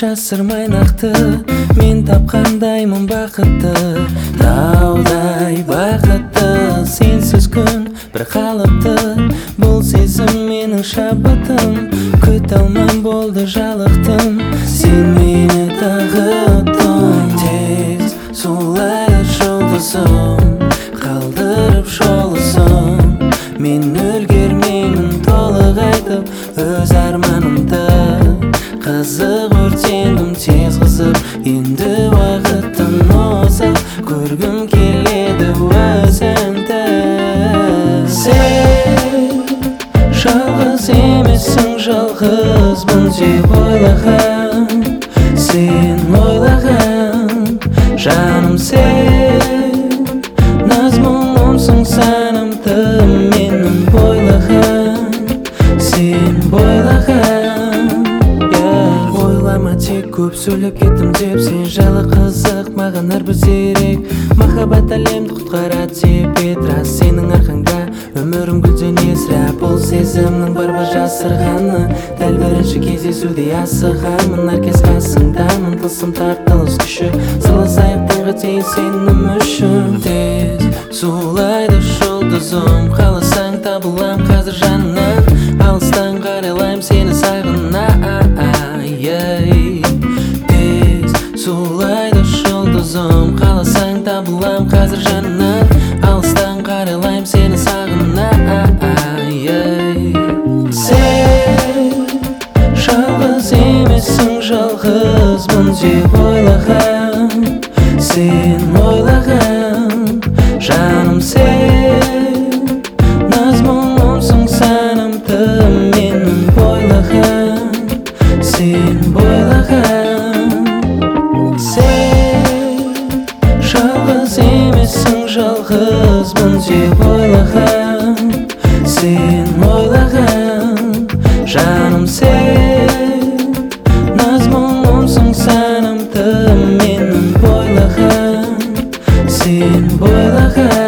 жасырмай нақты мен тапқандаймын бақытты, таудай бақытты. Сенсіз күн бір қалыпты, бұл сезім менің шабытым. Күте алмай болды жалықтым, сен мені тағыттың. Тез солай жұлдызым, қалдырып жолысым. Мен үлгермеймін толық айтып өз арманымды. Қызық өртендім тез қызып, енді уақыттың осы, көргім келеді өзіңді. Сен жалғыз емессің, жалғызбын деп ойлаған. Сен ойлаған жаным, сен наз мұңымсың, санамды менің бойлаған. Сен бойлаған, ойлама тек көп сөйлеп кеттім деп. Сен жайлы қызық маған әрбір зерек, махаббат әлемді құтқарады деп еді. Рас сенің арқаңда өмірім гүлденер сірә. Бұл сезімнің бар ба жасырғаны, дәл бірінші кездесуде асығанмын. Әркез қасыңдамын, тылсым тартылыс күші, сырласайық таңға дейін сенім үшін. Тез зулайды жұлдызым, қаласаң табылам қазір жанымнан. Алыстан қарайлайым сені сағына. Тез зулайды жұлдызым, қаласаң табылам қазір жанымнан. Алыстан қарайлайым сені сағына. Сен жалғыз емессің, жалғызбын деп ойлаған. Сен ойлаған жаным, сен наз мұңымсың, санамды менің бойлаған. Сен бойлаған. Сен жалғыз емессің, жалғызбын деп ойлаған. Сен ойлаған жаным, сен наз мұңымсың, санамды менің бойлаған. Сен бойлаған.